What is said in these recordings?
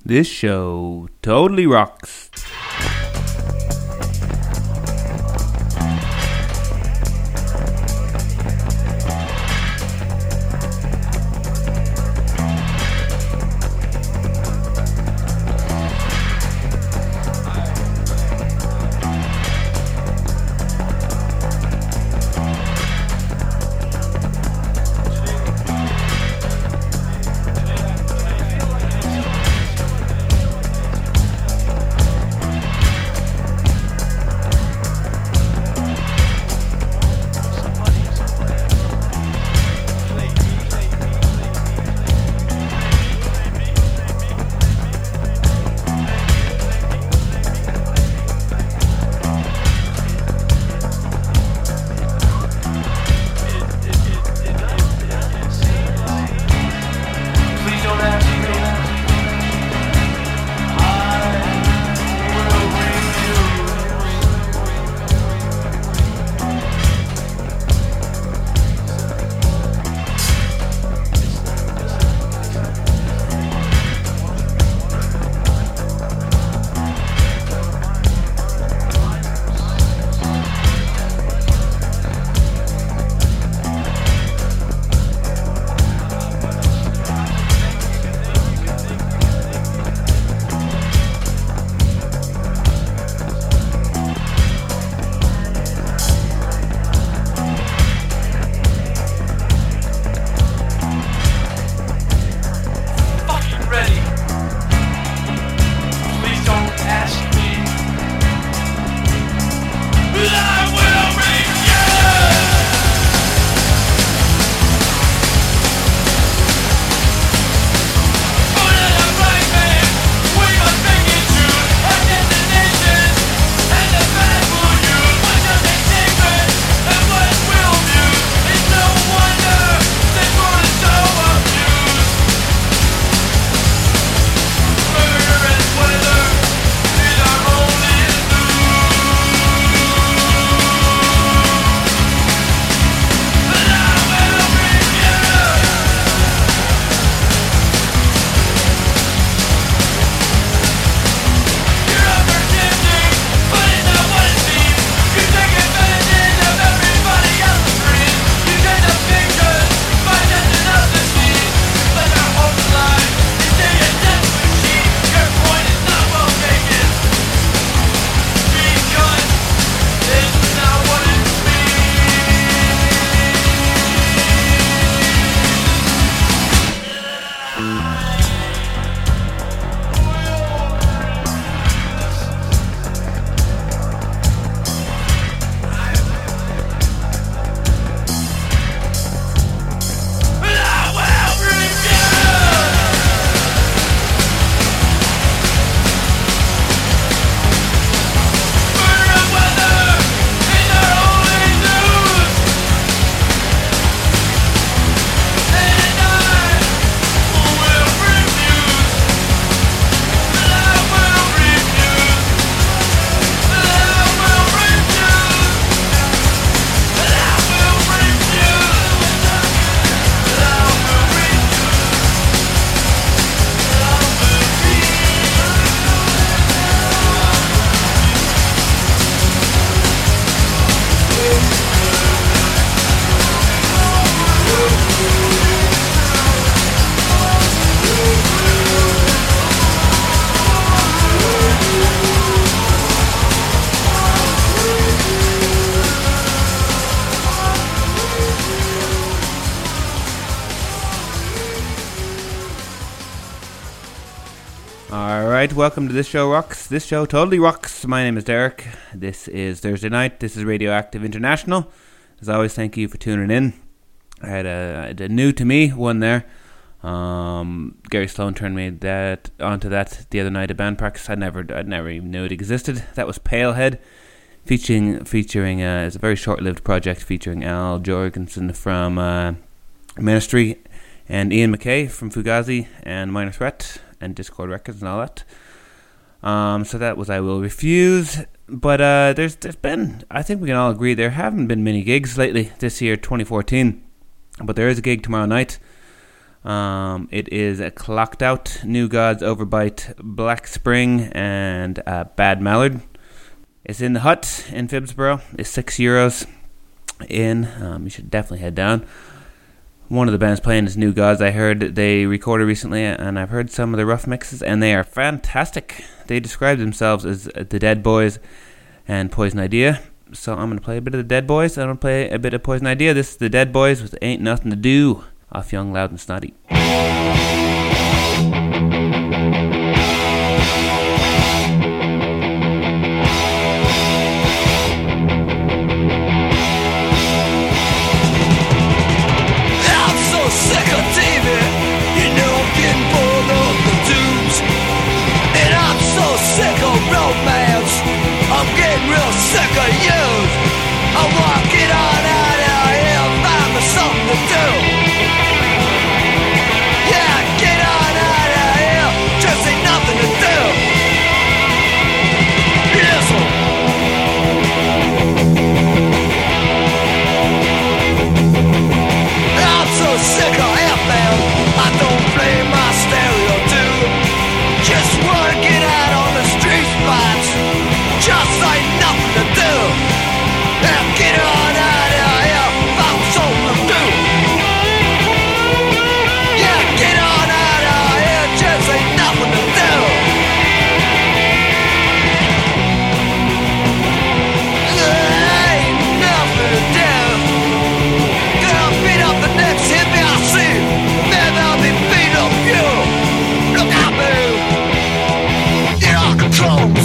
This show totally rocks. Alright, welcome to This Show Rocks. This show totally rocks. My name is Derek. This is Thursday night. This is Radioactive International. As always, thank you for tuning in. I had a new to me one there. Gary Sloan turned me onto that the other night at band practice. I'd never even knew it existed. That was Palehead, featuring it's a very short-lived project featuring Al Jorgensen from Ministry and Ian MacKaye from Fugazi and Minor Threat and Discord Records and all that. So that was I Will Refuse. But there's been, I think we can all agree, there haven't been many gigs lately this year, 2014. But there is a gig tomorrow night. It is a Clocked Out, New Gods, Overbite, Black Spring, and Bad Mallard. It's in the Hut in Phibsborough. It's €6 in. You should definitely head down. One of the bands playing is New Gods. I heard they recorded recently, and I've heard some of the rough mixes, and they are fantastic. They describe themselves as the Dead Boys and Poison Idea. So I'm going to play a bit of the Dead Boys, and I'm going to play a bit of Poison Idea. This is the Dead Boys with Ain't Nothing to Do off Young, Loud and Snotty. I'm getting real sick of you. I'm walking on out of here, find me something to do. Yeah, get on out of here, just ain't nothing to do. Listen. I'm so sick of FM, I don't play my stereo too. Just working out on the street spots. Just ain't nothing to do. Now get on out of here, found something to do. Yeah, get on out of here, just ain't nothing to do. There ain't nothing to do. Gonna beat up the next hippie I see. Maybe I'll be beat up you. Look at me. Get on controls.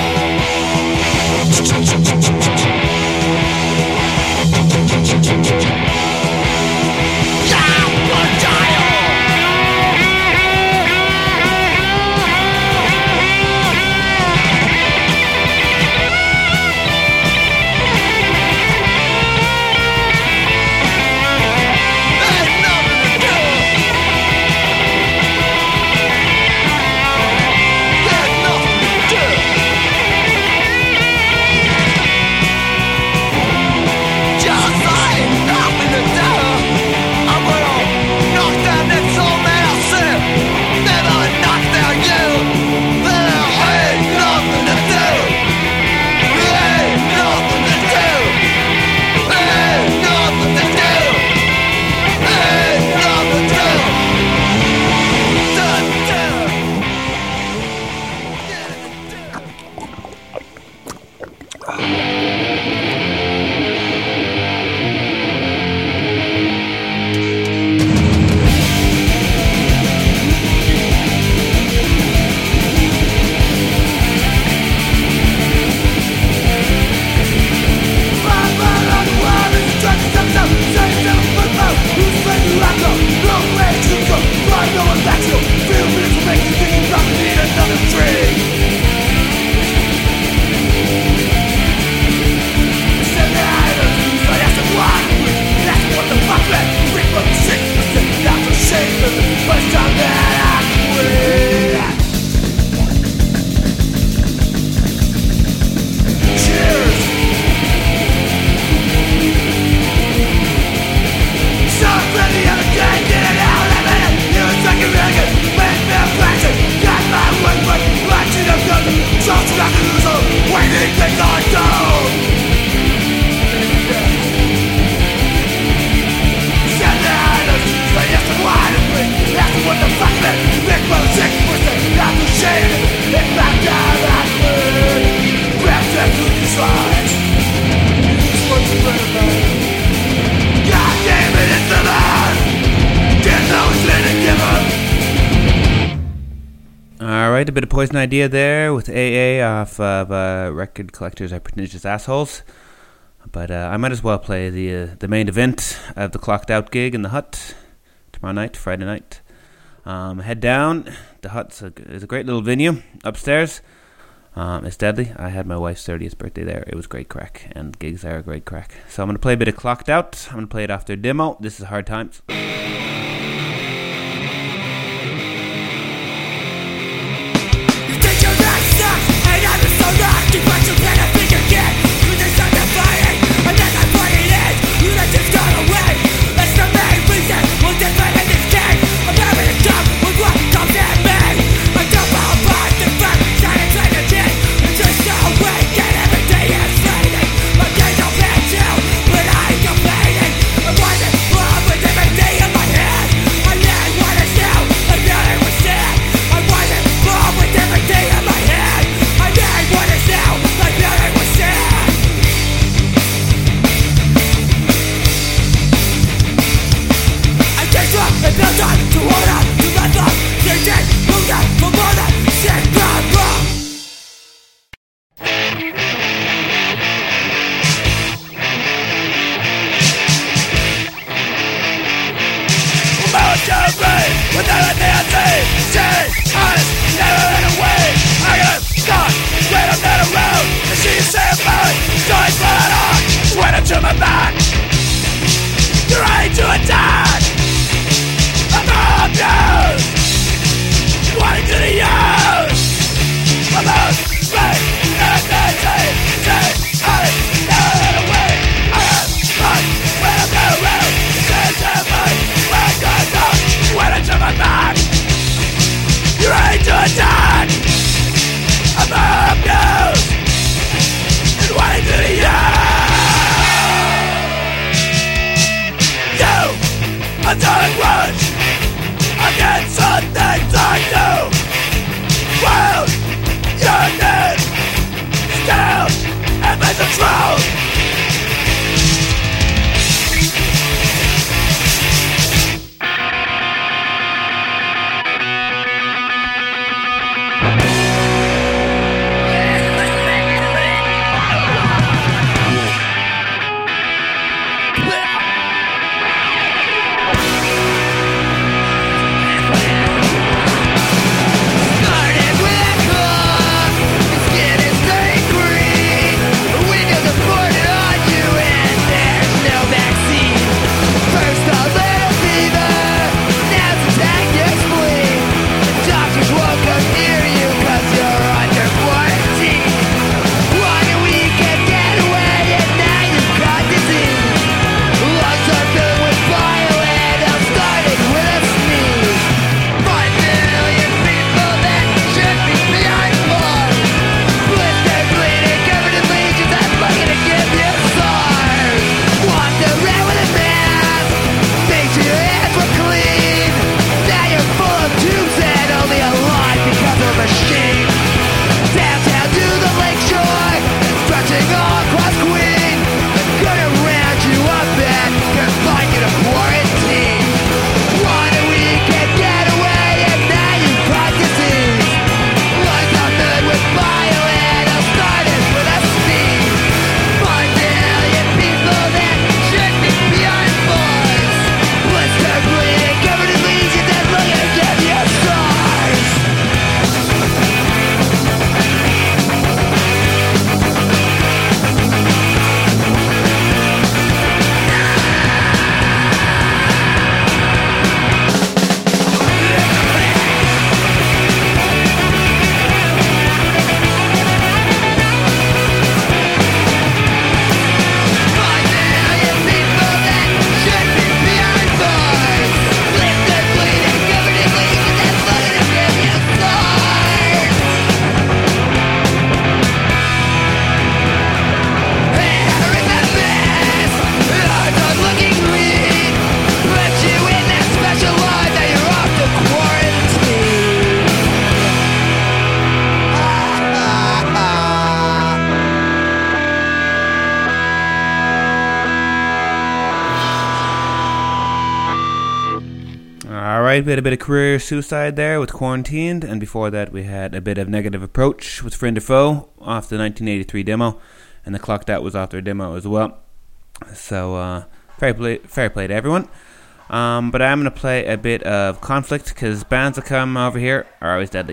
A bit of Poison Idea there with AA off of Record Collectors Are Pernicious Assholes. But I might as well play the main event of the Clocked Out gig in the Hut tomorrow night, Friday night. Head down. The Hut is a great little venue upstairs. It's deadly. I had my wife's 30th birthday there. It was great crack, and gigs are a great crack. So I'm going to play a bit of Clocked Out. I'm going to play it off their demo. This is Hard Times. You let this go away. That's the main reason we're different in this game. I'm doing grudge against the things I do. Well, you're dead. Still, it is the truth. We had a bit of Career Suicide there with Quarantined, and before that we had a bit of Negative Approach with Friend or Foe off the 1983 demo, and The Clock That was off their demo as well. So fair play to everyone. But I'm going to play a bit of Conflict, because bands that come over here are always deadly.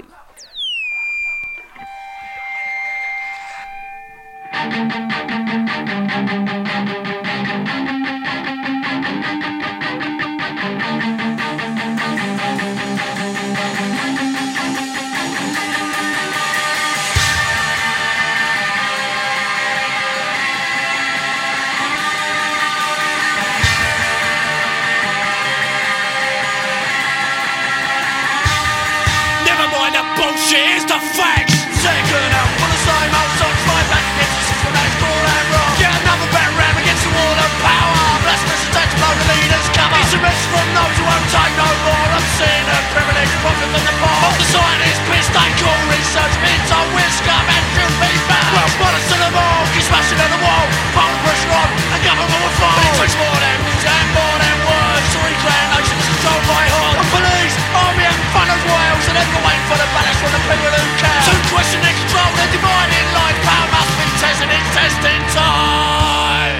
Bullshit is the facts. Second out for the same old songs. My back against the system that is cruel and wrong. Get another better ram against the wall of power. Blasphemous attacks below the leaders cover. It's a message from those who won't take no more. I'm seeing a privilege profit from the bar. Of the scientists pissed they call research. It's a whisker and should be bad. Well, bodies to the wall, keep smashing at the wall. Pulling pressure on, and government will fall. It takes more than music and more than words to reclaim nations controlled by hordes. And police, army and funnels wiles, and ever wait for the balance from the people who care. To question and control the dividing line. Power must be tested in testing time.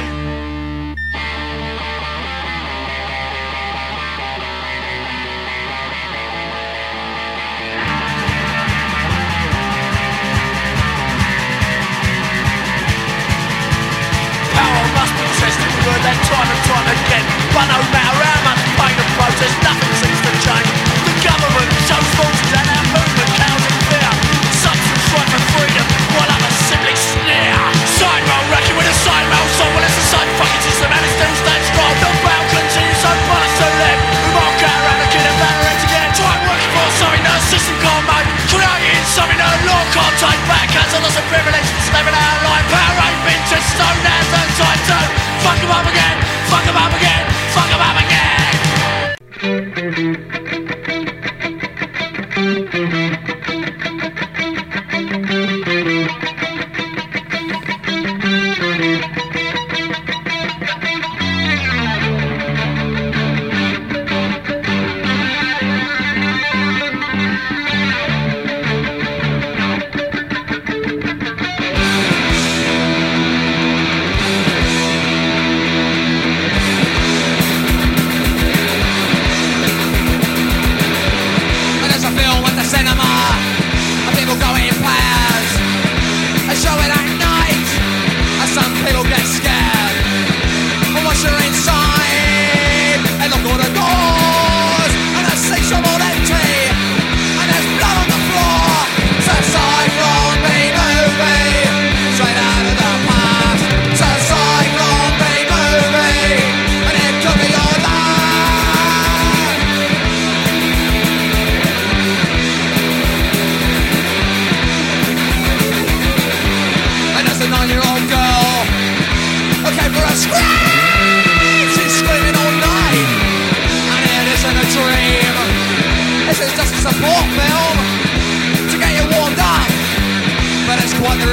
Power must be tested, we've heard that time and time again. But no matter how much pain and protest, nothing seems to change. The government shows forces and our movement cows in fear. Substance strive for freedom, while others simply sneer. Side roll racking with a side roll song. Well, it's the same fucking system and it still stands strong. The battle continues, so follow to them. We mark out around the kid and banner it again. Try working for something the system can't make. Creating something the law can't take back. As a loss of privilege, living our life. Power ain't been to stone, now's the time to fuck 'em up again, fuck 'em up again, fuck 'em up again.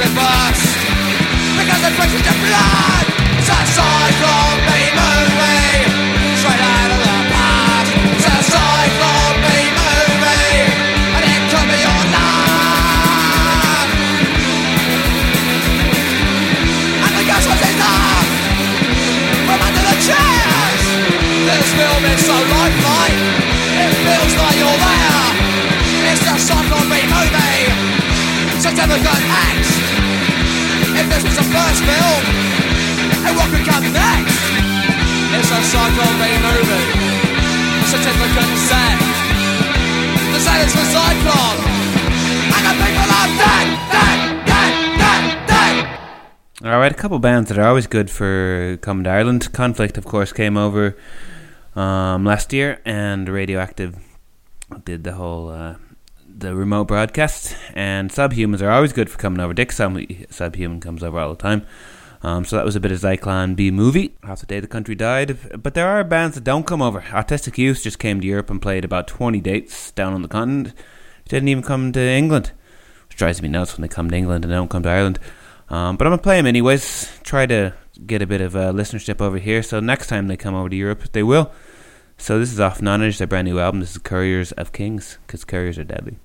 reverse, because the fresh is your blood. It's a Cyclone B movie, straight out of the past. It's a Cyclone B movie, and it could be your life. And the ghost was in there, from under the chairs. This film is so lifelike, it feels like you're there. It's a Cyclone B movie, Certificate X. If this was the first film, and what could come next? It's a Cyclone B movie, Certificate Z. The Z is for Cyclone, and the people are dead, dead, dead, dead, dead. Alright, a couple bands that are always good for coming to Ireland. Conflict, of course, came over last year, and Radioactive did the whole the remote broadcast, and Subhumans are always good for coming over. Dick Subhuman comes over all the time, so that was a bit of Zyklon B movie. Half the day the country died. But there are bands that don't come over. Autistic Youth just came to Europe and played about 20 dates down on the continent. Didn't even come to England, which drives me nuts when they come to England and don't come to Ireland. But I'm going to play them anyways, try to get a bit of listenership over here, so next time they come over to Europe they will. So this is off Nonage, their brand new album. This is Couriers of Kings, because couriers are deadly.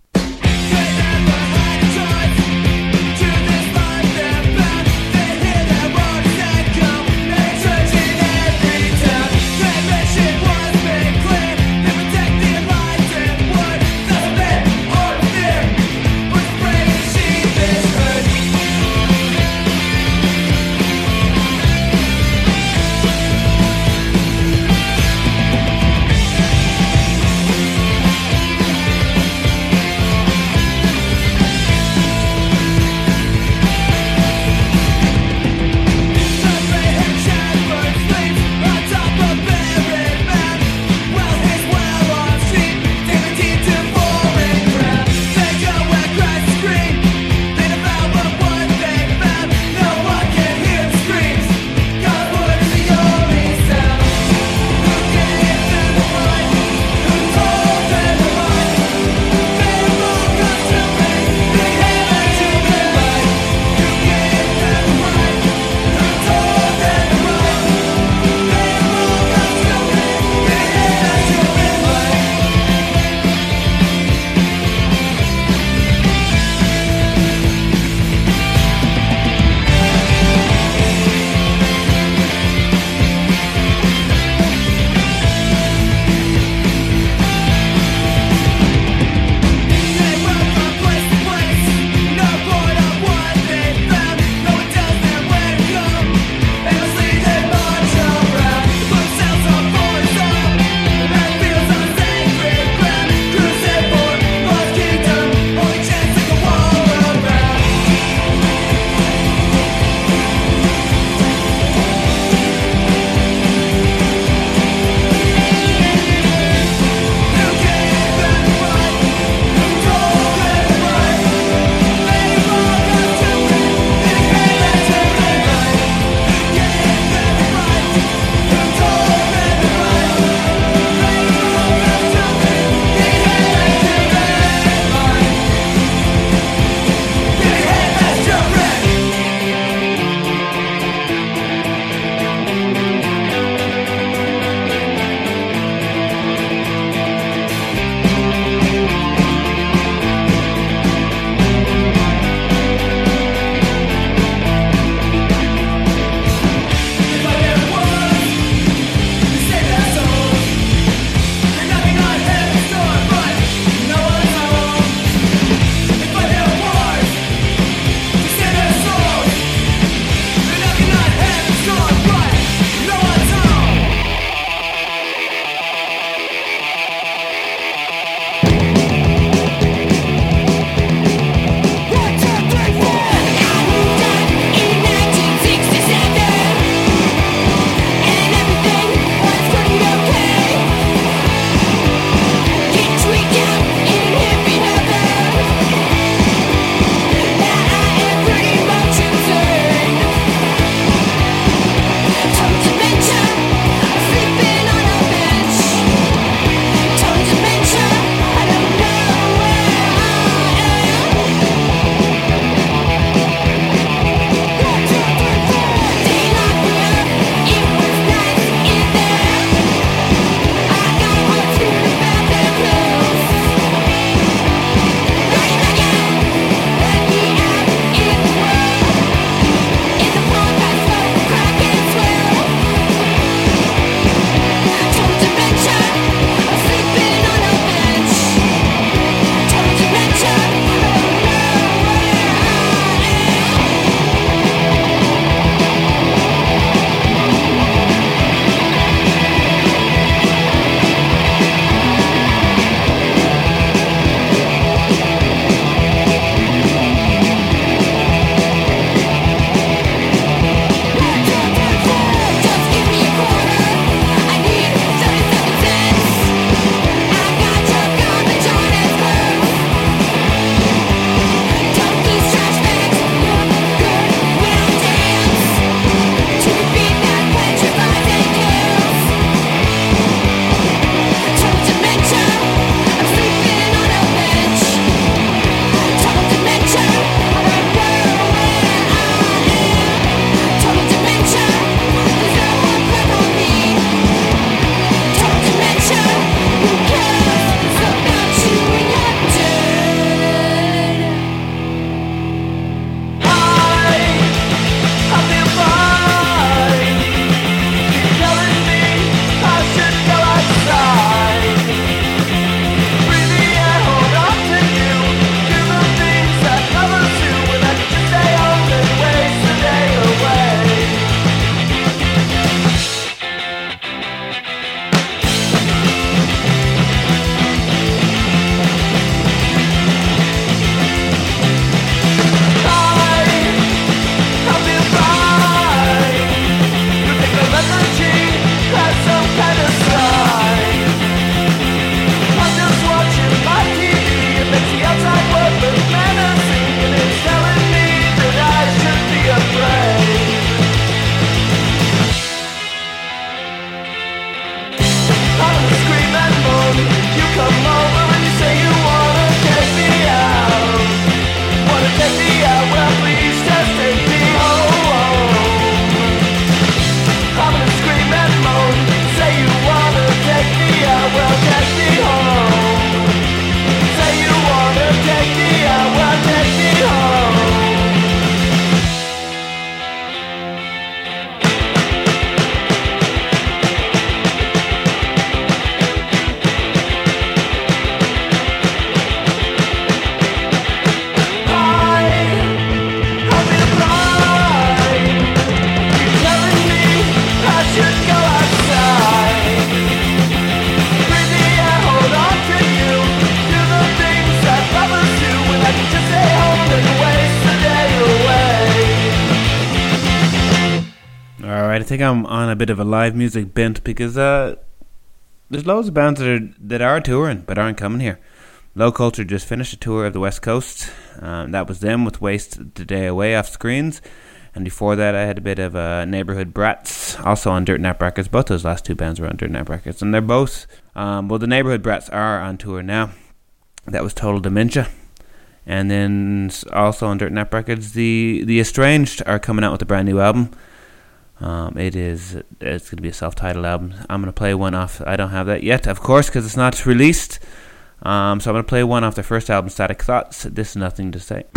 think I'm on a bit of a live music bent because there's loads of bands that are touring but aren't coming here. Low Culture just finished a tour of the West Coast. That was them with Waste the Day Away off Screens. And before that, I had a bit of Neighborhood Brats, also on Dirt Nap Records. Both those last two bands were on Dirt Nap Records. And they're both, the Neighborhood Brats are on tour now. That was Total Dementia. And then also on Dirt Nap Records, the Estranged are coming out with a brand new album. It's going to be a self-titled album. I'm going to play one off. I don't have that yet, of course, because it's not released. So I'm going to play one off their first album, Static Thoughts. This is Nothing to Say.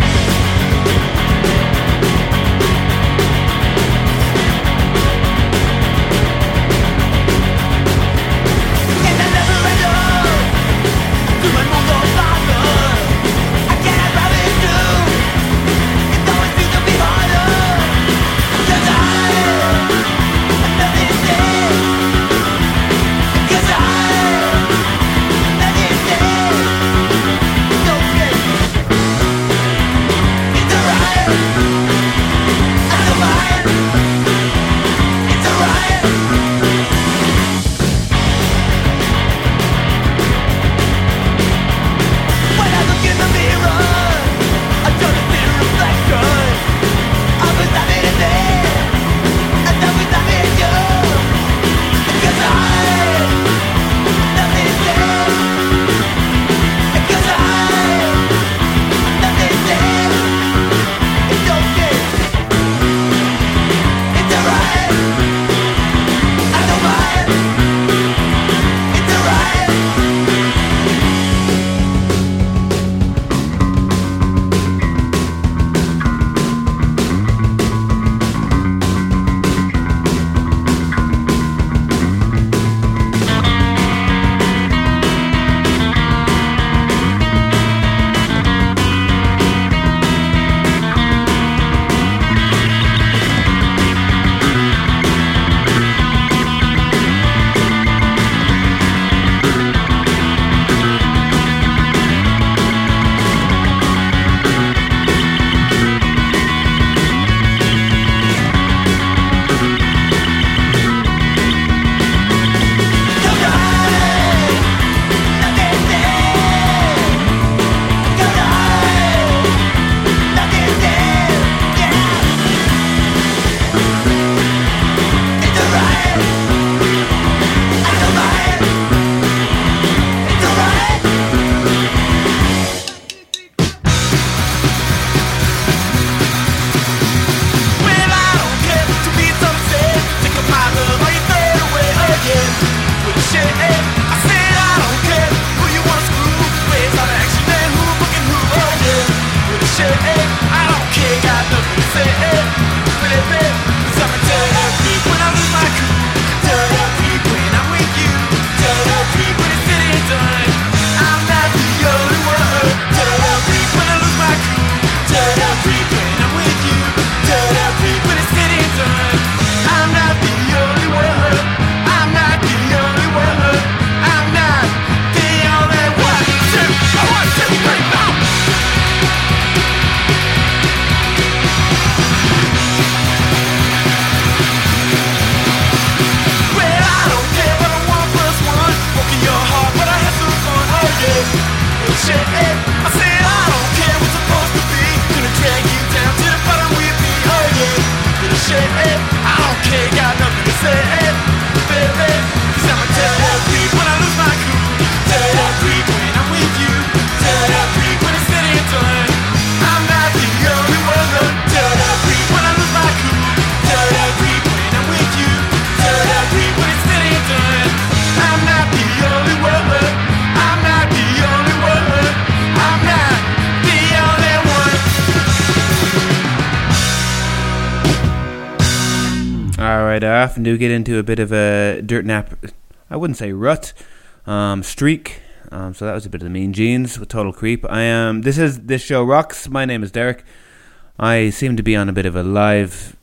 Alright, I often do get into a bit of a Dirt Nap, I wouldn't say rut, streak. So that was a bit of the Mean Jeans with Total Creep. This show rocks. My name is Derek. I seem to be on a bit of a live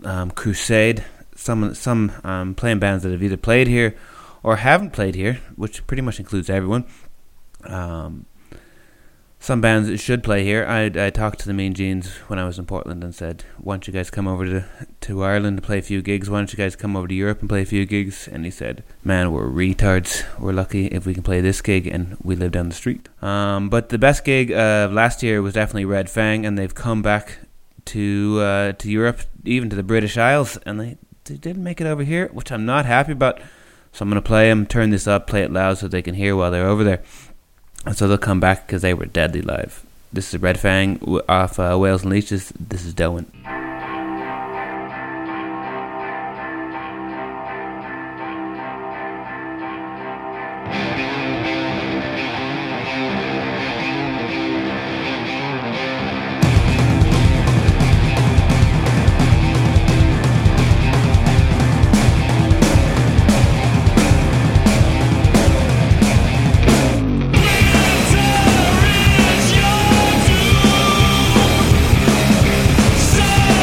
crusade. Some playing bands that have either played here or haven't played here, which pretty much includes everyone. some bands should play here. I talked to the Mean Jeans when I was in Portland and said, why don't you guys come over to Ireland to play a few gigs? Why don't you guys come over to Europe and play a few gigs? And he said, man, we're retards. We're lucky if we can play this gig, and we live down the street. But the best gig last year was definitely Red Fang, and they've come back to Europe, even to the British Isles, and they didn't make it over here, which I'm not happy about. So I'm going to play them, turn this up, play it loud so they can hear while they're over there. And so they'll come back because they were deadly live. This is Red Fang off Whales and Leeches. This is Doan. Say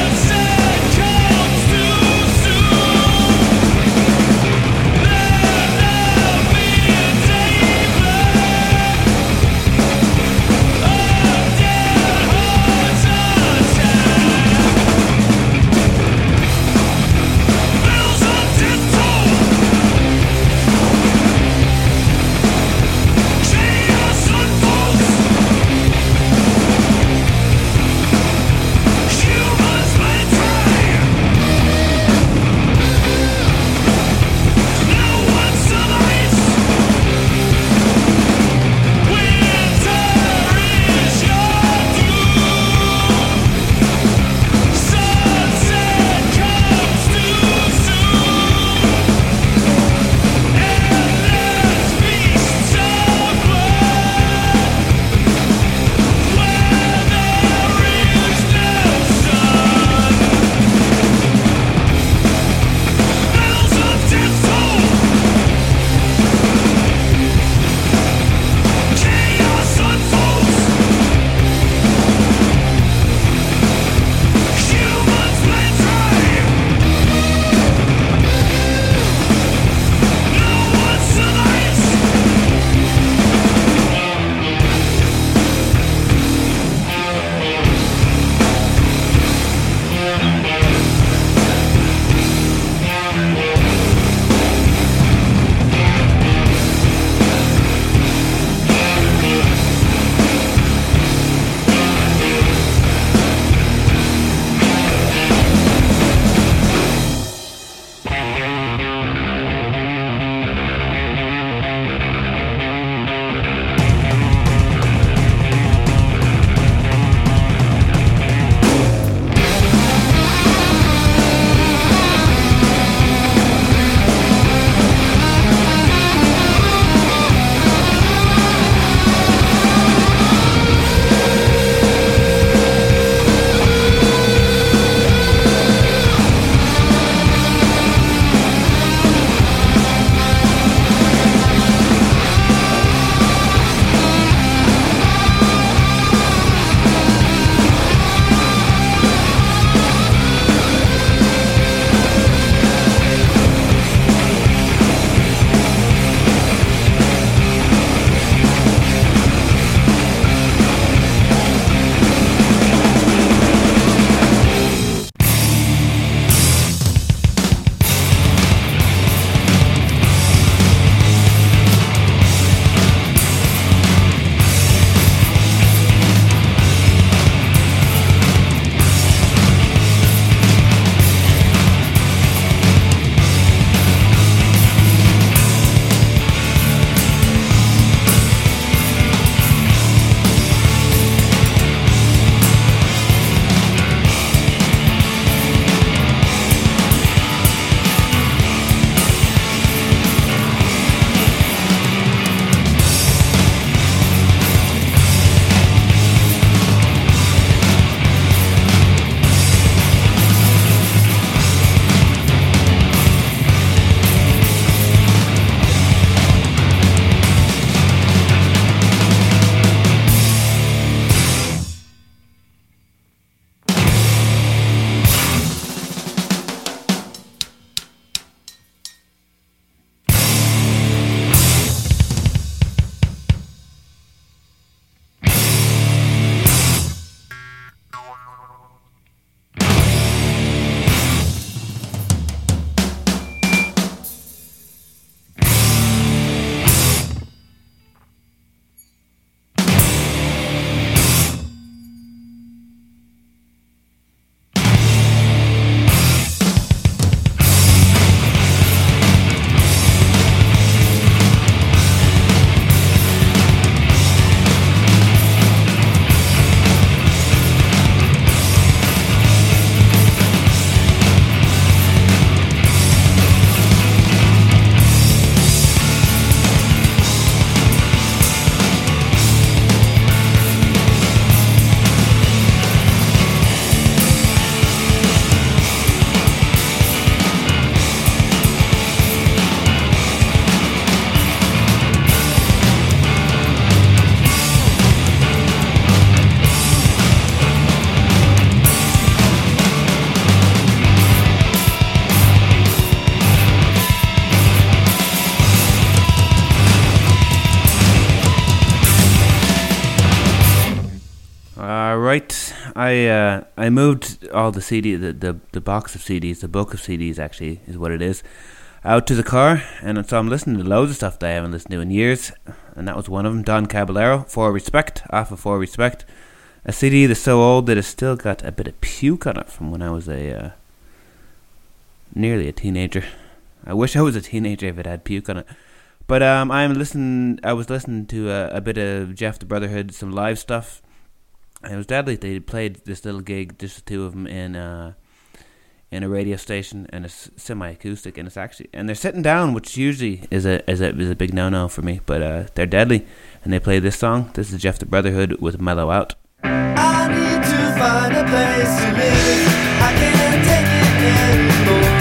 Right, I moved all the the box of CDs, the book of CDs actually is what it is, out to the car, and so I'm listening to loads of stuff that I haven't listened to in years, and that was one of them, Don Caballero, For Respect, off of For Respect, a CD that's so old that it's still got a bit of puke on it from when I was nearly a teenager. I wish I was a teenager if it had puke on it. But I was listening to a bit of Jeff the Brotherhood, some live stuff. And it was deadly. They played this little gig, just the two of them in a radio station, and it's semi-acoustic, and they're sitting down, which usually is a big no-no for me. But they're deadly, and they play this song. This is Jeff the Brotherhood with "Mellow Out." I need to find a place to live. I can't take it anymore.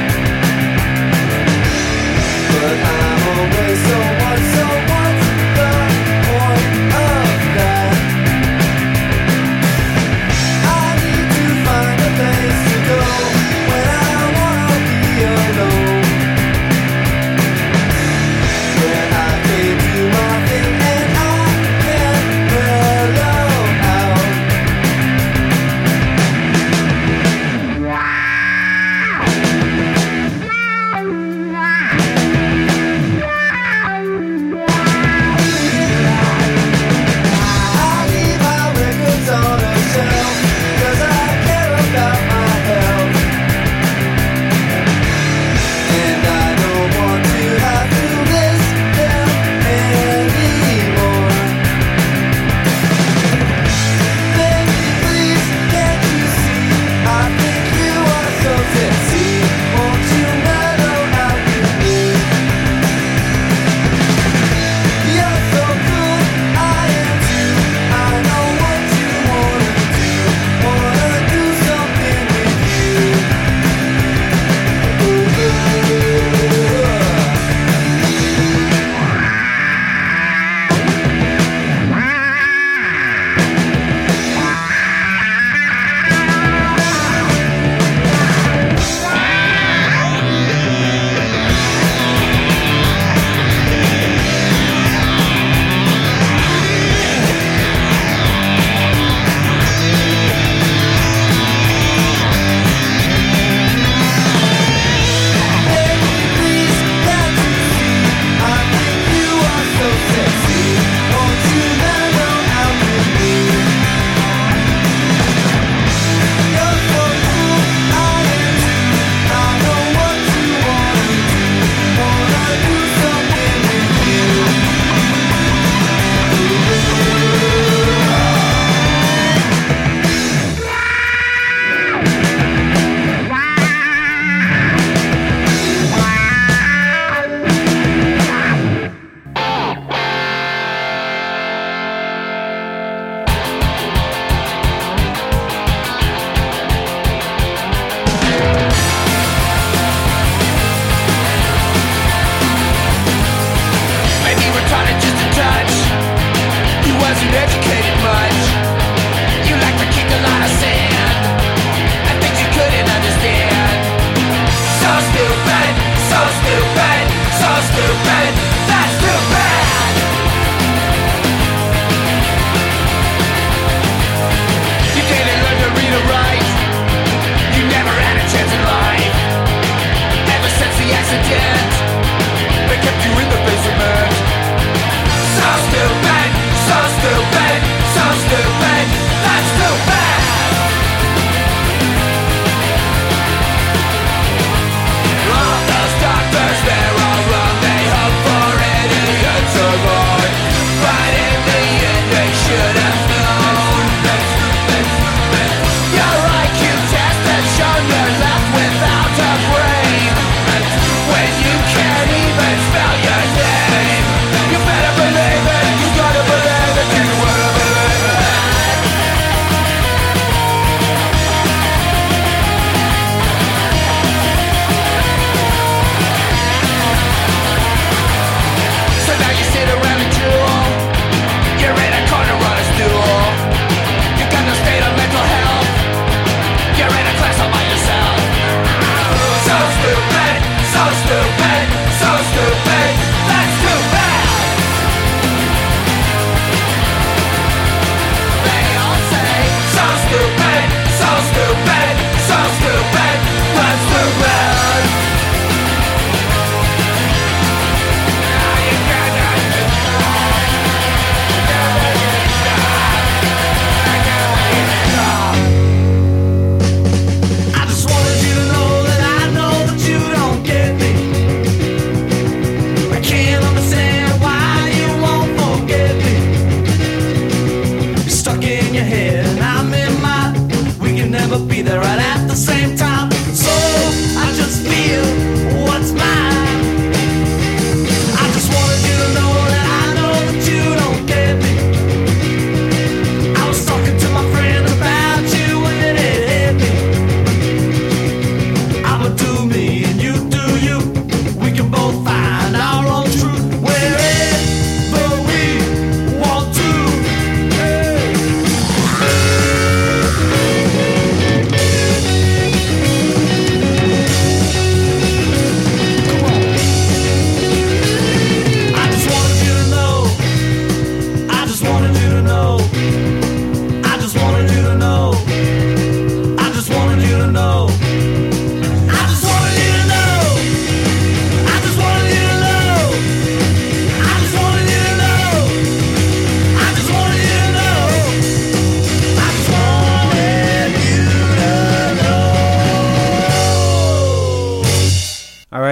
But I'm always so what's the point of that? I need to find a place to go when I wanna be alone, where I can do my thing and I can mellow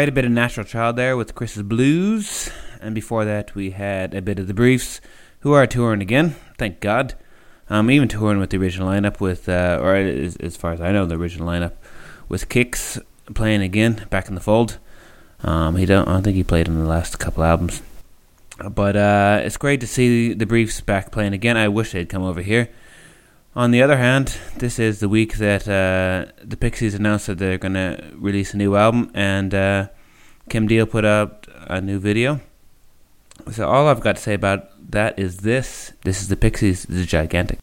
Alright, a bit of Natural Child there with Chris's Blues. And before that we had a bit of The Briefs, who are touring again, thank God. Even touring with the original lineup with, or as far as I know, the original lineup with Kix playing again, back in the fold. I don't think he played in the last couple albums. But it's great to see the Briefs back playing again. I wish they'd come over here. On the other hand, this is the week that the Pixies announced that they're going to release a new album, and Kim Deal put out a new video. So all I've got to say about that is this. This is the Pixies, The Gigantic.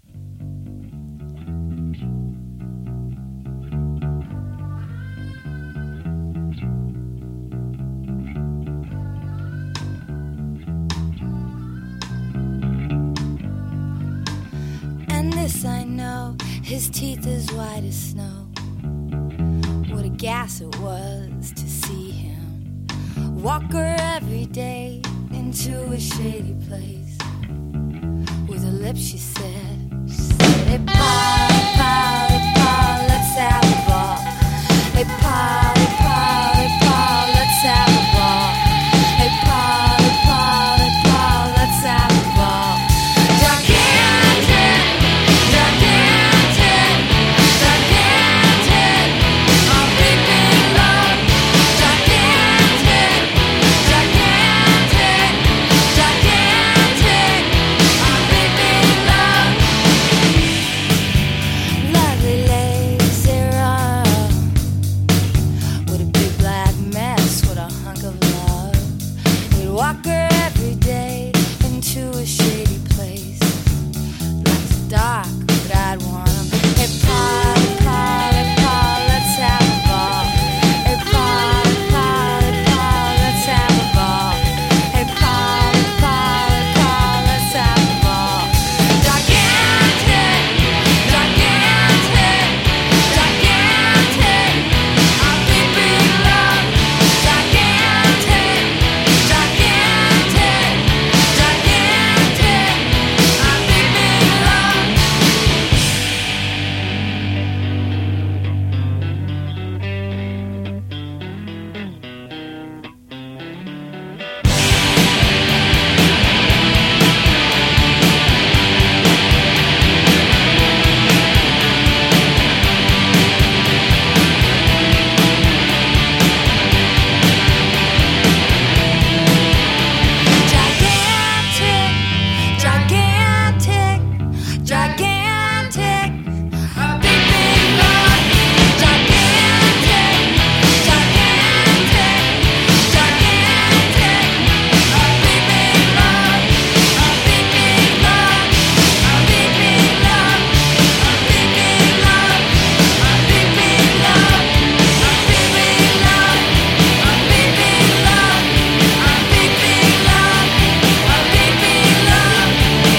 And this I know, his teeth as white as snow. What a gas it was to see him walk her every day into a shady place. With her lips she said, hey Paul, Paul, hey Paul, let's have a ball. Hey Paul, hey Paul, hey Paul, let's have a ball. Hey Paul, hey Paul, hey Paul, let's have a ball. Gigantic, gigantic, gigantic, our big big love. Gigantic, gigantic, gigantic, our big big love. Lovely lazy run with a big black mess, with a hunk of love. We'd walk her every day into a shady place. Lights dark, but I'd want 'em. Hey Paul, Paul, hey Paul, let's have a ball. Hey Paul, Paul, hey Paul, let's have a ball. Hey Paul, Paul, hey Paul, let's have a ball. Gigantic, gigantic, gigantic, our big big love. Gigantic, gigantic, gigantic, our big big love. Gigantic, gigantic, gigantic, a big big love. Gigantic, gigantic, gigantic, a big big love. A big big love. A big big love. A big big love. A big big love. A big big love. A big big love. A big big love. A big big love.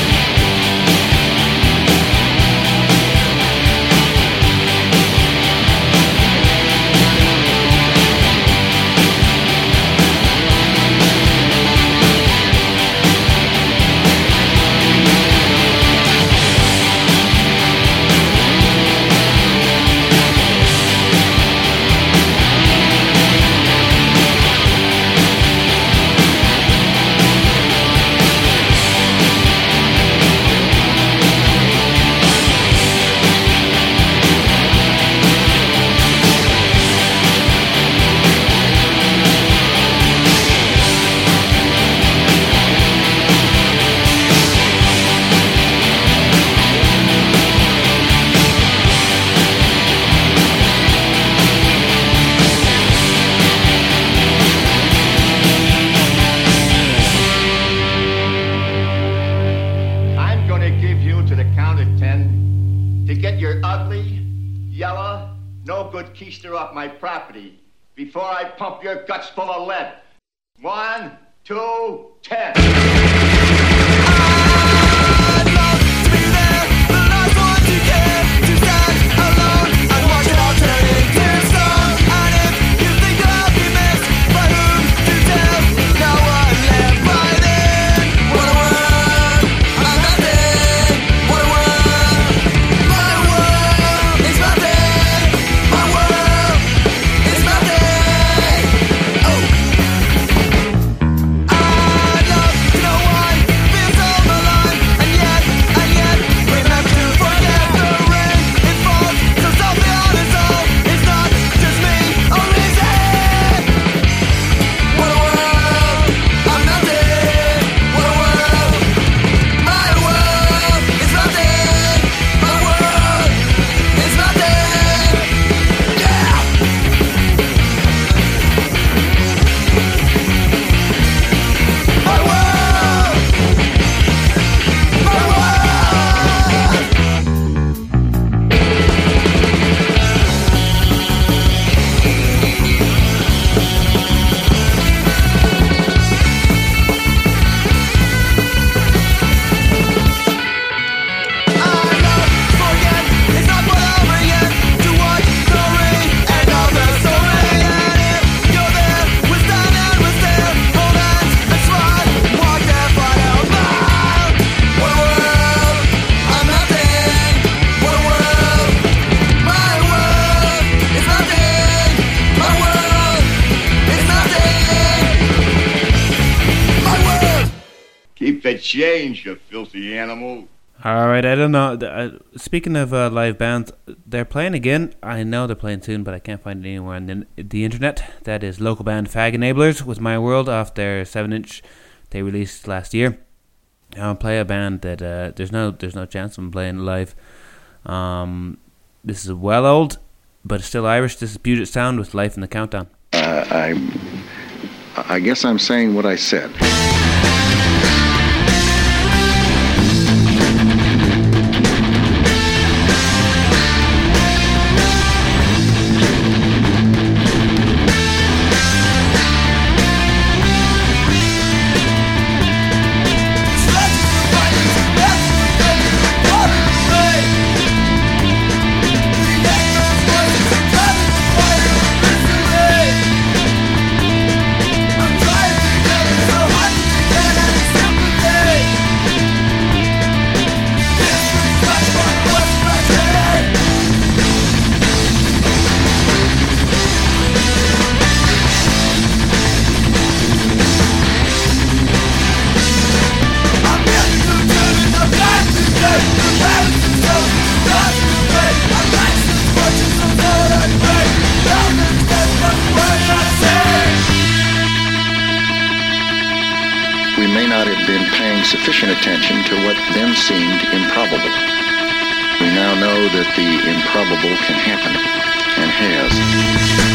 I'm going to give you to the count of 10 to get your ugly, yellow, no good keister off my property before I pump your guts full of lead. 1, 2, 10. Oh change, you filthy animal. Alright, I don't know. Speaking of live bands, they're playing again. I know they're playing soon, but I can't find it anywhere on the internet. That is local band Fag Enablers with My World off their 7-inch they released last year. I'll play a band that there's no chance of them playing live. This is well old, but it's still Irish. This is Puget Sound with Life in the Countdown. I guess I'm saying what I said. Sufficient attention to what then seemed improbable. We now know that the improbable can happen, and has.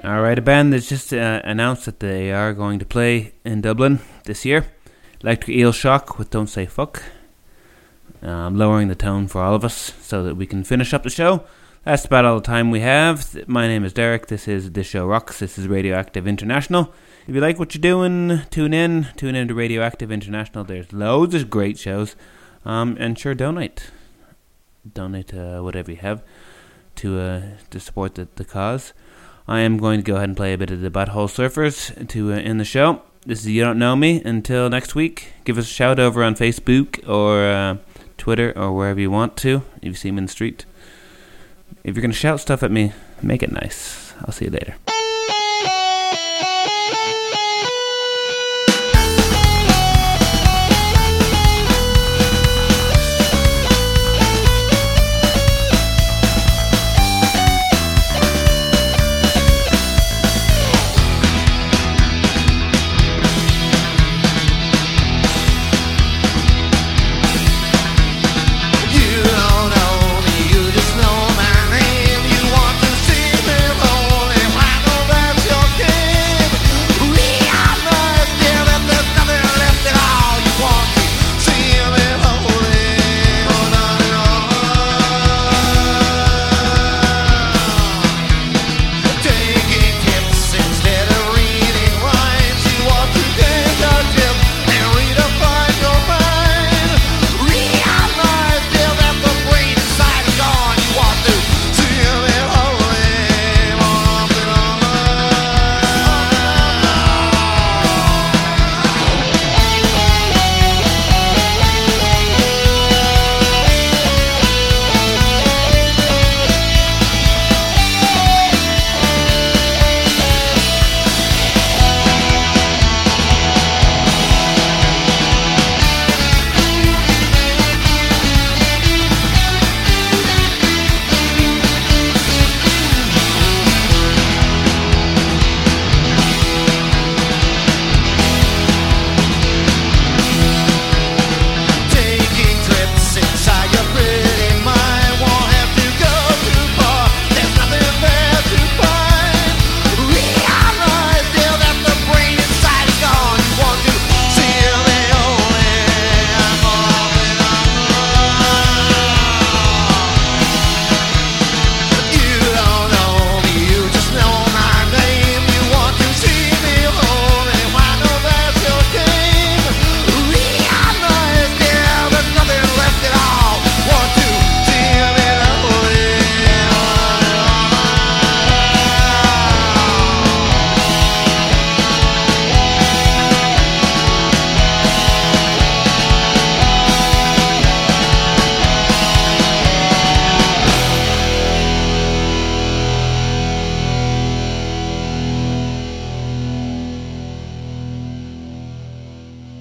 Alright, a band that's just announced that they are going to play in Dublin this year. Electric Eel Shock with Don't Say Fuck. Lowering the tone for all of us so that we can finish up the show. That's about all the time we have. My name is Derek. This is This Show Rocks. This is Radioactive International. If you like what you're doing, tune in to Radioactive International. There's loads of great shows. And sure, donate whatever you have to support the cause. I am going to go ahead and play a bit of the Butthole Surfers to end the show. This is You Don't Know Me. Until next week, give us a shout over on Facebook or Twitter or wherever you want to, if you see me in the street. If you're going to shout stuff at me, make it nice. I'll see you later.